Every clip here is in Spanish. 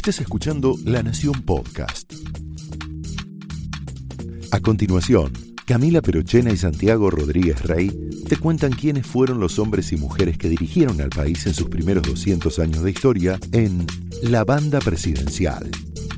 Estás escuchando La Nación Podcast. A continuación, Camila Perochena y Santiago Rodríguez Rey te cuentan quiénes fueron los hombres y mujeres que dirigieron al país en sus primeros 200 años de historia en La Banda Presidencial.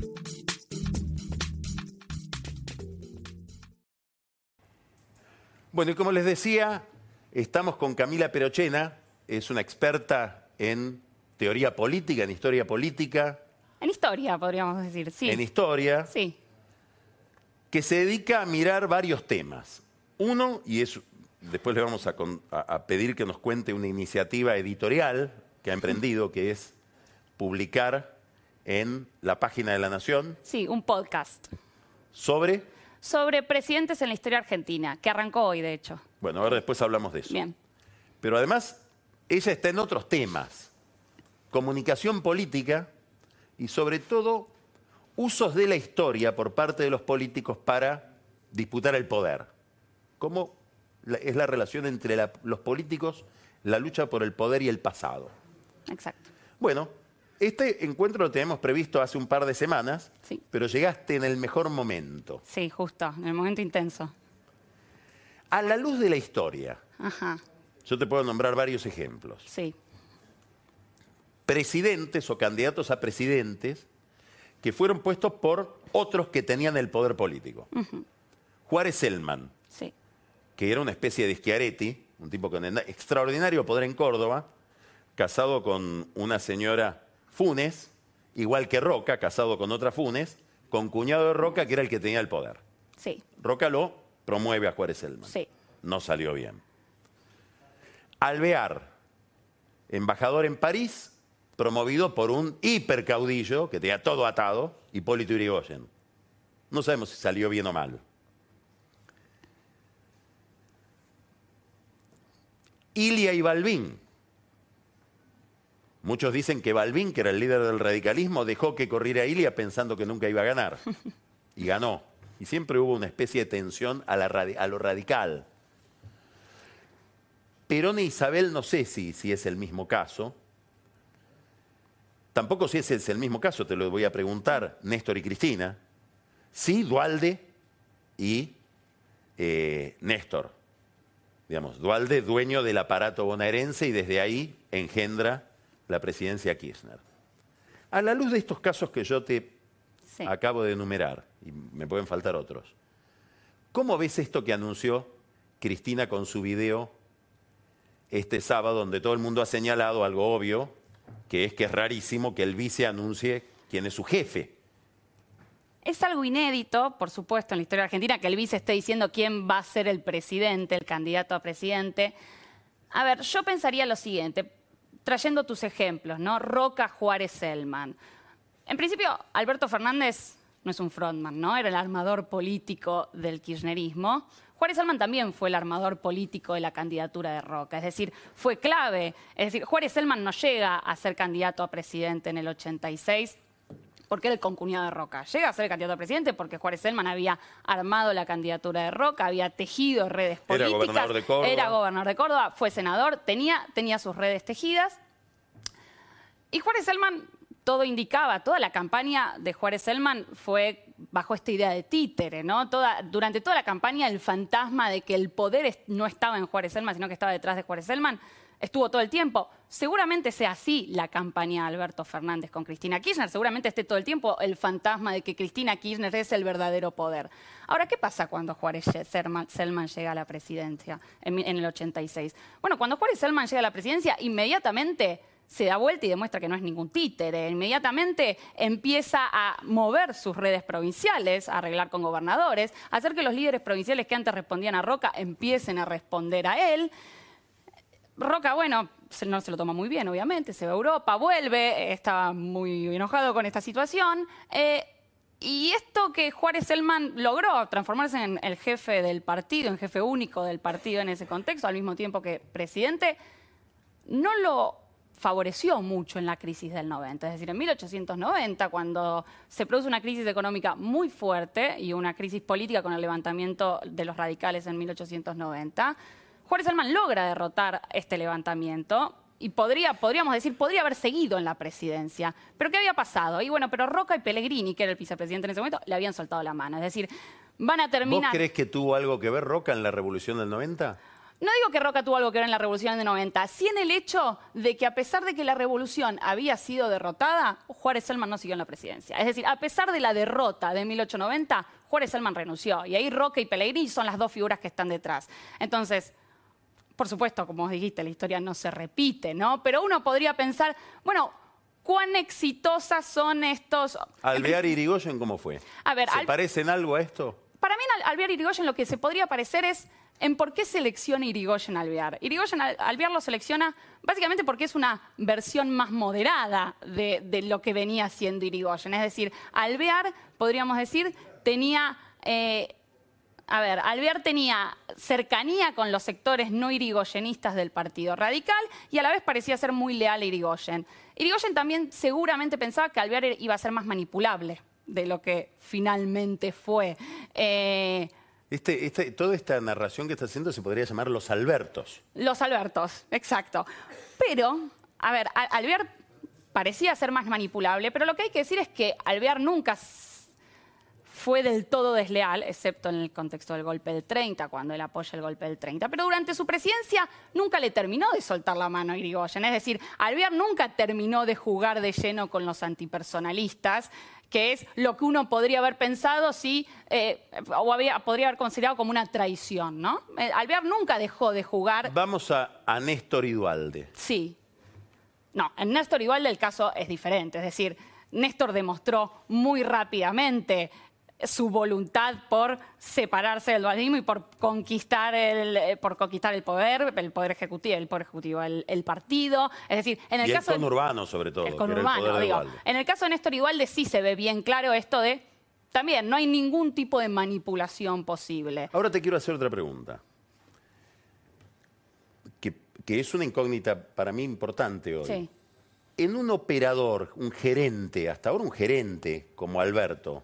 Bueno, y como les decía, estamos con Camila Perochena, es una experta en teoría política, en historia política. En historia, podríamos decir, sí. En historia. Sí. Que se dedica a mirar varios temas. Uno, y después le vamos a pedir que nos cuente una iniciativa editorial que ha emprendido, que es publicar en la página de La Nación. Sí, un podcast. ¿Sobre? Sobre presidentes en la historia argentina, que arrancó hoy, de hecho. Bueno, ahora después hablamos de eso. Bien. Pero además, ella está en otros temas. Comunicación política y, sobre todo, usos de la historia por parte de los políticos para disputar el poder. ¿Cómo es la relación entre los políticos, la lucha por el poder y el pasado? Exacto. Bueno, este encuentro lo teníamos previsto hace un par de semanas, sí, pero llegaste en el mejor momento. Sí, justo, en el momento intenso. A la luz de la historia, ajá, yo te puedo nombrar varios ejemplos. Sí. Presidentes o candidatos a presidentes que fueron puestos por otros que tenían el poder político. Juárez Celman, sí, que era una especie de Schiaretti, un tipo con extraordinario poder en Córdoba, casado con una señora Funes, igual que Roca, casado con otra Funes, con cuñado de Roca, que era el que tenía el poder. Sí. Roca lo promueve a Juárez Celman. Sí. No salió bien. Alvear, embajador en París, promovido por un hipercaudillo que tenía todo atado, Hipólito Yrigoyen. No sabemos si salió bien o mal. Ilia y Balbín. Muchos dicen que Balbín, que era el líder del radicalismo, dejó que corriera Ilia pensando que nunca iba a ganar. Y ganó. Y siempre hubo una especie de tensión a lo radical. Perón e Isabel no sé si es el mismo caso. Tampoco si ese es el mismo caso, te lo voy a preguntar, Néstor y Cristina. Sí, Duhalde y Néstor. Digamos, Duhalde, dueño del aparato bonaerense, y desde ahí engendra la presidencia Kirchner. A la luz de estos casos que yo te acabo de enumerar, y me pueden faltar otros, ¿cómo ves esto que anunció Cristina con su video este sábado, donde todo el mundo ha señalado algo obvio, que es rarísimo que el vice anuncie quién es su jefe? Es algo inédito, por supuesto, en la historia argentina, que el vice esté diciendo quién va a ser el presidente, el candidato a presidente. A ver, yo pensaría lo siguiente, trayendo tus ejemplos, ¿no? Roca, Juárez, Celman. En principio, Alberto Fernández no es un frontman, ¿no? Era el armador político del kirchnerismo. Juárez Celman también fue el armador político de la candidatura de Roca, es decir, fue clave. Es decir, Juárez Celman no llega a ser candidato a presidente en el 86 porque era el concuñado de Roca. Llega a ser el candidato a presidente porque Juárez Celman había armado la candidatura de Roca, había tejido redes políticas. Era gobernador de Córdoba. Era gobernador de Córdoba, fue senador, tenía sus redes tejidas. Y Juárez Celman, todo indicaba, toda la campaña de Juárez Celman fue bajo esta idea de títere, ¿no? Durante toda la campaña el fantasma de que el poder no estaba en Juárez Celman, sino que estaba detrás de Juárez Celman, estuvo todo el tiempo. Seguramente sea así la campaña de Alberto Fernández con Cristina Kirchner. Seguramente esté todo el tiempo el fantasma de que Cristina Kirchner es el verdadero poder. Ahora, ¿qué pasa cuando Juárez Celman llega a la presidencia en el 86? Bueno, cuando Juárez Celman llega a la presidencia, inmediatamente se da vuelta y demuestra que no es ningún títere. Inmediatamente empieza a mover sus redes provinciales, a arreglar con gobernadores, a hacer que los líderes provinciales que antes respondían a Roca empiecen a responder a él. Roca, bueno, no se lo toma muy bien, obviamente, se va a Europa, vuelve, estaba muy enojado con esta situación. Y esto que Juárez Celman logró, transformarse en el jefe del partido, en jefe único del partido en ese contexto, al mismo tiempo que presidente, no lo favoreció mucho en la crisis del 90. Es decir, en 1890, cuando se produce una crisis económica muy fuerte y una crisis política con el levantamiento de los radicales en 1890, Juárez Celman logra derrotar este levantamiento, y podríamos decir, podría haber seguido en la presidencia. ¿Pero qué había pasado? Y bueno, pero Roca y Pellegrini, que era el vicepresidente en ese momento, le habían soltado la mano. Es decir, van a terminar... ¿Vos crees que tuvo algo que ver Roca en la Revolución del 90? No digo que Roca tuvo algo que ver en la Revolución del 90, sí en el hecho de que a pesar de que la Revolución había sido derrotada, Juárez Selman no siguió en la presidencia. Es decir, a pesar de la derrota de 1890, Juárez Selman renunció. Y ahí Roca y Pellegrini son las dos figuras que están detrás. Entonces, por supuesto, como vos dijiste, la historia no se repite, ¿no? Pero uno podría pensar, bueno, ¿cuán exitosas son estos...? ¿Alvear y Irigoyen cómo fue? A ver, ¿Se parecen algo a esto? Para mí, Alvear y Irigoyen lo que se podría parecer es en por qué selecciona Irigoyen a Alvear. Irigoyen Alvear lo selecciona básicamente porque es una versión más moderada de lo que venía haciendo Irigoyen. Es decir, Alvear, podríamos decir, tenía... Alvear tenía cercanía con los sectores no irigoyenistas del Partido Radical y a la vez parecía ser muy leal a Irigoyen. Irigoyen también seguramente pensaba que Alvear iba a ser más manipulable de lo que finalmente fue. Toda esta narración que está haciendo se podría llamar Los Albertos. Los Albertos, exacto. Pero, a ver, Alvear parecía ser más manipulable, pero lo que hay que decir es que Alvear nunca fue del todo desleal, excepto en el contexto del golpe del 30, cuando él apoya el golpe del 30. Pero durante su presidencia nunca le terminó de soltar la mano a Irigoyen. Es decir, Alvear nunca terminó de jugar de lleno con los antipersonalistas, que es lo que uno podría haber pensado podría haber considerado como una traición, ¿no? Alvear nunca dejó de jugar. Vamos a Néstor y Duhalde. Sí. No, en Néstor y Duhalde el caso es diferente. Es decir, Néstor demostró muy rápidamente su voluntad por separarse del dualdismo y por conquistar el poder ejecutivo, el partido. Es decir, en el caso el conurbano, sobre todo. El conurbano, digo. En el caso de Néstor y Duhalde sí se ve bien claro esto de, también, no hay ningún tipo de manipulación posible. Ahora te quiero hacer otra pregunta, que es una incógnita para mí importante hoy. Sí. En un operador, un gerente, hasta ahora un gerente como Alberto,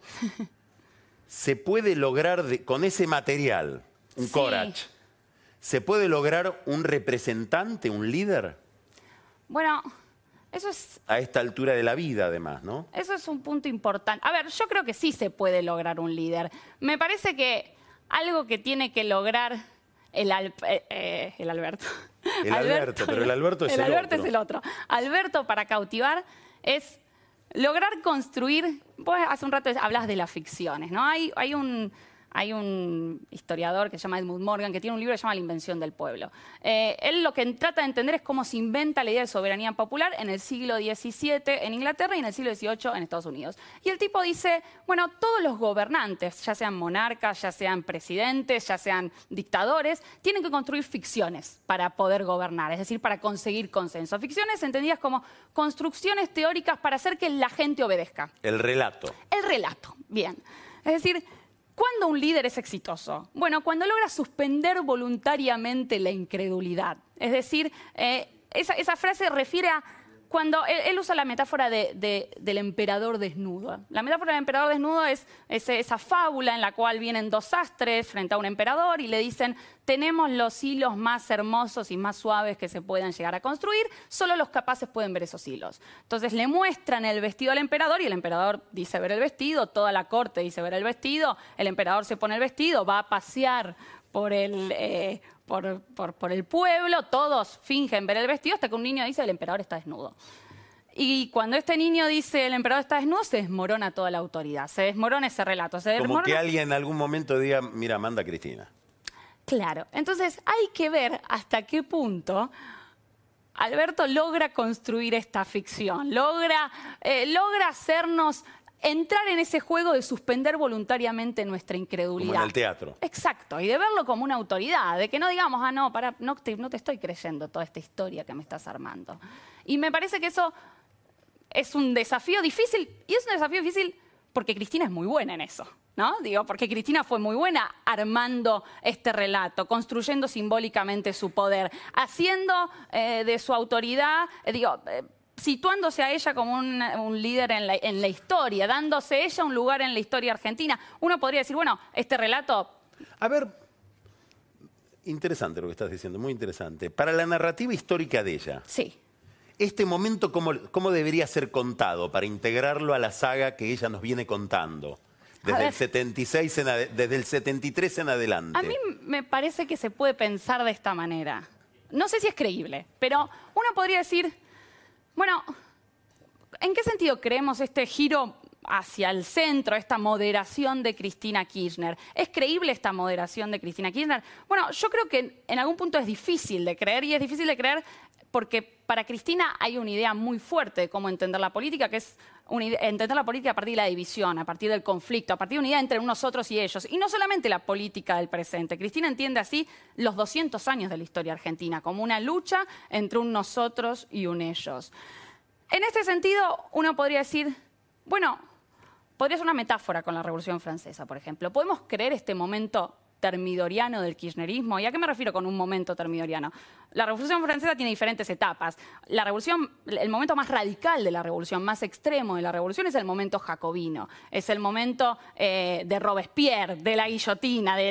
¿se puede lograr, con ese material, un Corach, ¿se puede lograr un representante, un líder? Bueno, eso es... A esta altura de la vida, además, ¿no? Eso es un punto importante. A ver, yo creo que sí se puede lograr un líder. Me parece que algo que tiene que lograr el Alberto. El Alberto, pero el Alberto es el otro. El Alberto es el otro. Alberto, para cautivar, es lograr construir... Vos hace un rato hablabas de las ficciones, ¿no? Hay un historiador que se llama Edmund Morgan que tiene un libro que se llama La invención del pueblo. Él lo que trata de entender es cómo se inventa la idea de soberanía popular en el siglo XVII en Inglaterra y en el siglo XVIII en Estados Unidos. Y el tipo dice, bueno, todos los gobernantes, ya sean monarcas, ya sean presidentes, ya sean dictadores, tienen que construir ficciones para poder gobernar, es decir, para conseguir consenso. Ficciones entendidas como construcciones teóricas para hacer que la gente obedezca. El relato. El relato, bien. Es decir, ¿cuándo un líder es exitoso? Bueno, cuando logra suspender voluntariamente la incredulidad. Es decir, esa frase refiere a cuando él usa la metáfora del emperador desnudo. La metáfora del emperador desnudo es esa fábula en la cual vienen dos sastres frente a un emperador y le dicen, tenemos los hilos más hermosos y más suaves que se puedan llegar a construir, solo los capaces pueden ver esos hilos. Entonces le muestran el vestido al emperador y el emperador dice ver el vestido, toda la corte dice ver el vestido, el emperador se pone el vestido, va a pasear por el pueblo, todos fingen ver el vestido hasta que un niño dice el emperador está desnudo. Y cuando este niño dice el emperador está desnudo, se desmorona toda la autoridad, se desmorona ese relato. Como que alguien en algún momento diga, mira, manda a Cristina. Claro, entonces hay que ver hasta qué punto Alberto logra construir esta ficción, logra hacernos entrar en ese juego de suspender voluntariamente nuestra incredulidad. Como en el teatro. Exacto, y de verlo como una autoridad, de que no digamos, no te estoy creyendo toda esta historia que me estás armando. Y me parece que eso es un desafío difícil, y es un desafío difícil porque Cristina es muy buena en eso, ¿no? Porque Cristina fue muy buena armando este relato, construyendo simbólicamente su poder, haciendo de su autoridad, situándose a ella como un líder en la historia, dándose ella un lugar en la historia argentina. Uno podría decir, bueno, este relato... A ver, interesante lo que estás diciendo, muy interesante. Para la narrativa histórica de ella, sí, este momento, ¿cómo debería ser contado para integrarlo a la saga que ella nos viene contando? Desde el 76 desde el 73 en adelante. A mí me parece que se puede pensar de esta manera. No sé si es creíble, pero uno podría decir, bueno, ¿en qué sentido creemos este giro hacia el centro, esta moderación de Cristina Kirchner? ¿Es creíble esta moderación de Cristina Kirchner? Bueno, yo creo que en algún punto es difícil de creer, y es difícil de creer porque para Cristina hay una idea muy fuerte de cómo entender la política, que es entender la política a partir de la división, a partir del conflicto, a partir de una idea entre nosotros y ellos. Y no solamente la política del presente. Cristina entiende así los 200 años de la historia argentina, como una lucha entre un nosotros y un ellos. En este sentido, uno podría decir, bueno, podría ser una metáfora con la Revolución Francesa, por ejemplo. ¿Podemos creer este momento termidoriano del kirchnerismo? ¿Y a qué me refiero con un momento termidoriano? La Revolución Francesa tiene diferentes etapas. El momento más radical de la revolución, más extremo de la revolución, es el momento jacobino. Es el momento de Robespierre, de la guillotina, de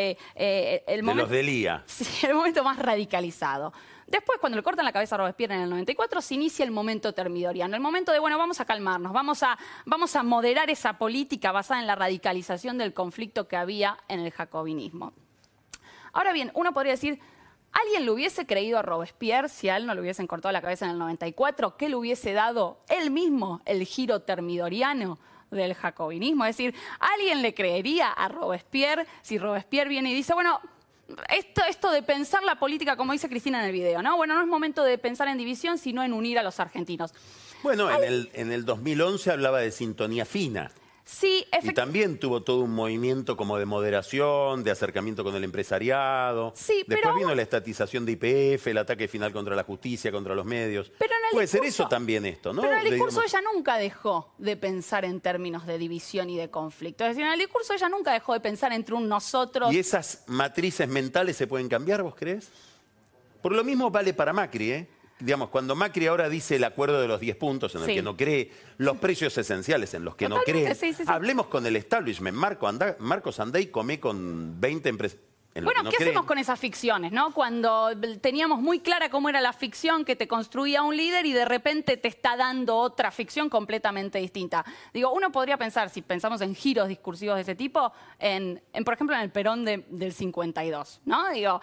los Delía. Sí, el momento más radicalizado. Después, cuando le cortan la cabeza a Robespierre en el 94, se inicia el momento termidoriano. El momento de, bueno, vamos a calmarnos, vamos a moderar esa política basada en la radicalización del conflicto que había en el jacobinismo. Ahora bien, uno podría decir, ¿alguien le hubiese creído a Robespierre si a él no le hubiesen cortado la cabeza en el 94? ¿Qué le hubiese dado él mismo el giro termidoriano del jacobinismo? Es decir, ¿alguien le creería a Robespierre si Robespierre viene y dice, bueno, esto de pensar la política, como dice Cristina en el video, ¿no? Bueno, no es momento de pensar en división, sino en unir a los argentinos. Bueno, en el 2011 hablaba de sintonía fina. Sí, y también tuvo todo un movimiento como de moderación, de acercamiento con el empresariado. Sí, después vino la estatización de YPF, el ataque final contra la justicia, contra los medios. Puede ser eso también esto, ¿no? Pero en el discurso ella nunca dejó de pensar en términos de división y de conflicto. Es decir, en el discurso ella nunca dejó de pensar entre un nosotros... ¿Y esas matrices mentales se pueden cambiar, vos crees? Por lo mismo vale para Macri, ¿eh? Digamos, cuando Macri ahora dice el acuerdo de los 10 puntos en el que no cree, los precios esenciales en los que no cree, hablemos con el establishment. Marcos Andey come con 20 empresas. Bueno, ¿qué hacemos con esas ficciones, no? Cuando teníamos muy clara cómo era la ficción que te construía un líder y de repente te está dando otra ficción completamente distinta. Digo, uno podría pensar, si pensamos en giros discursivos de ese tipo, por ejemplo, en el Perón del 52, ¿no? Digo,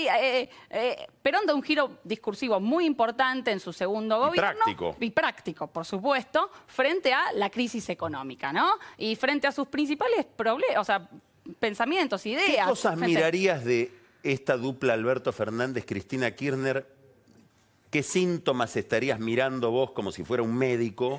Perón da un giro discursivo muy importante en su segundo gobierno. Y práctico, por supuesto, frente a la crisis económica, ¿no? Y frente a sus principales problemas, o sea, pensamientos, ideas. ¿Qué cosas mirarías de esta dupla Alberto Fernández-Cristina Kirchner? ¿Qué síntomas estarías mirando vos como si fuera un médico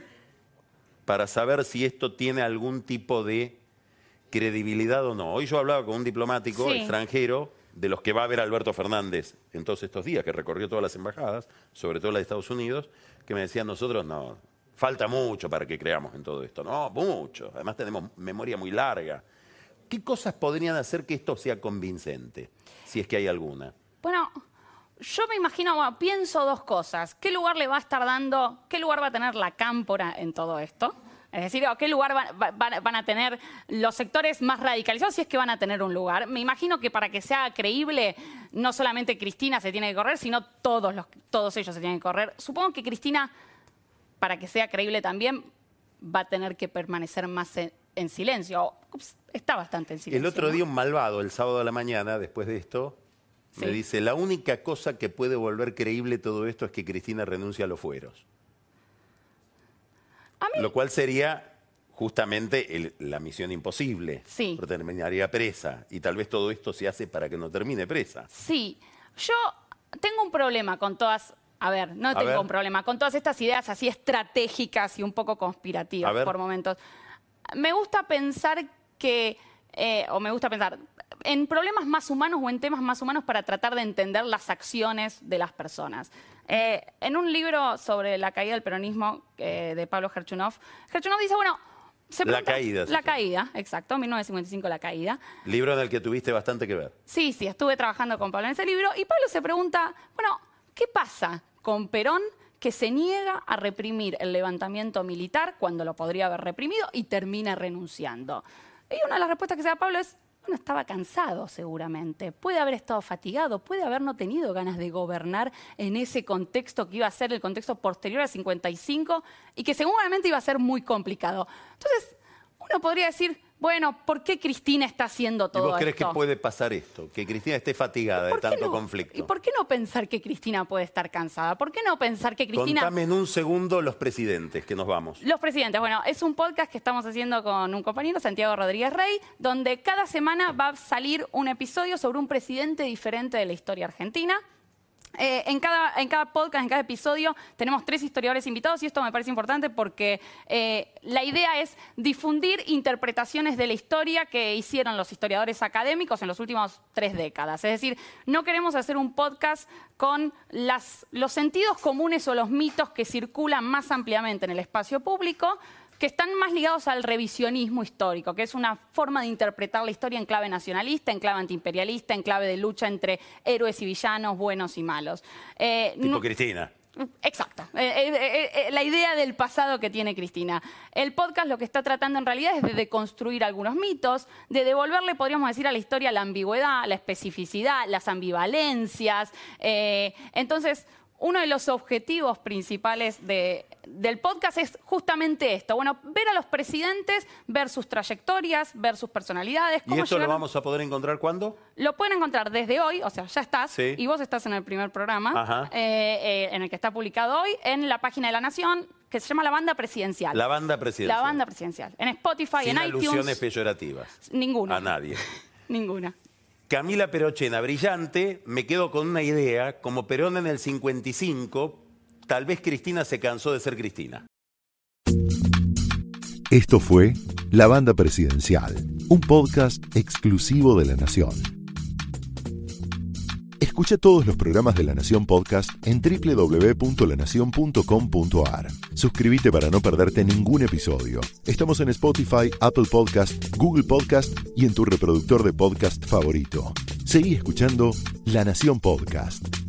para saber si esto tiene algún tipo de credibilidad o no? Hoy yo hablaba con un diplomático extranjero de los que va a ver Alberto Fernández en todos estos días, que recorrió todas las embajadas, sobre todo la de Estados Unidos, que me decían nosotros, no, falta mucho para que creamos en todo esto. No, mucho. Además tenemos memoria muy larga. ¿Qué cosas podrían hacer que esto sea convincente? Si es que hay alguna. Bueno, yo me imagino, pienso dos cosas. ¿Qué lugar le va a estar dando, qué lugar va a tener la cámpora en todo esto? Es decir, ¿qué lugar van a tener los sectores más radicalizados, si es que van a tener un lugar? Me imagino que para que sea creíble, no solamente Cristina se tiene que correr, sino todos ellos se tienen que correr. Supongo que Cristina, para que sea creíble también, va a tener que permanecer más en silencio. Está bastante en silencio. El otro día un malvado, el sábado a la mañana, después de esto, me dice, la única cosa que puede volver creíble todo esto es que Cristina renuncie a los fueros. Lo cual sería justamente la misión imposible. Porque terminaría presa. Y tal vez todo esto se hace para que no termine presa. Sí. Yo tengo un problema con todas... tengo un problema con todas estas ideas así estratégicas y un poco conspirativas por momentos. Me gusta pensar en problemas más humanos o en temas más humanos para tratar de entender las acciones de las personas. En un libro sobre la caída del peronismo de Pablo Gerchunov dice, bueno... La caída. La caída, exacto, 1955, La caída. Libro en el que tuviste bastante que ver. Sí, estuve trabajando con Pablo en ese libro. Y Pablo se pregunta, bueno, ¿qué pasa con Perón que se niega a reprimir el levantamiento militar cuando lo podría haber reprimido y termina renunciando? Y una de las respuestas que se da Pablo es, Bueno, estaba cansado seguramente, puede haber estado fatigado, puede haber no tenido ganas de gobernar en ese contexto que iba a ser el contexto posterior al 55 y que seguramente iba a ser muy complicado. Entonces, uno podría decir, bueno, ¿por qué Cristina está haciendo todo esto? ¿Y vos crees que puede pasar esto? Que Cristina esté fatigada de tanto conflicto. ¿Y por qué no pensar que Cristina puede estar cansada? ¿Por qué no pensar que Cristina... Contame en un segundo los presidentes, que nos vamos. Los presidentes, bueno, es un podcast que estamos haciendo con un compañero, Santiago Rodríguez Rey, donde cada semana va a salir un episodio sobre un presidente diferente de la historia argentina. En cada podcast, en cada episodio, tenemos 3 historiadores invitados y esto me parece importante porque la idea es difundir interpretaciones de la historia que hicieron los historiadores académicos en las últimas 3 décadas. Es decir, no queremos hacer un podcast con los sentidos comunes o los mitos que circulan más ampliamente en el espacio público, que están más ligados al revisionismo histórico, que es una forma de interpretar la historia en clave nacionalista, en clave antiimperialista, en clave de lucha entre héroes y villanos, buenos y malos. Tipo Cristina. Exacto. La idea del pasado que tiene Cristina. El podcast lo que está tratando en realidad es de deconstruir algunos mitos, de devolverle, podríamos decir, a la historia la ambigüedad, la especificidad, las ambivalencias. Entonces, uno de los objetivos principales del podcast es justamente esto. Bueno, ver a los presidentes, ver sus trayectorias, ver sus personalidades. ¿Y esto lo vamos a poder encontrar cuándo? Lo pueden encontrar desde hoy, o sea, ya estás, sí. Y vos estás en el primer programa, en el que está publicado hoy, en la página de La Nación, que se llama La Banda Presidencial. La Banda Presidencial. La Banda Presidencial. En Spotify, Sin en iTunes. alusiones peyorativas. Ninguna. A nadie. Ninguna. Camila Perochena, brillante, me quedo con una idea, como Perón en el 55, tal vez Cristina se cansó de ser Cristina. Esto fue La Banda Presidencial, un podcast exclusivo de La Nación. Escucha todos los programas de La Nación Podcast en www.lanacion.com.ar. Suscríbete para no perderte ningún episodio. Estamos en Spotify, Apple Podcast, Google Podcast y en tu reproductor de podcast favorito. Seguí escuchando La Nación Podcast.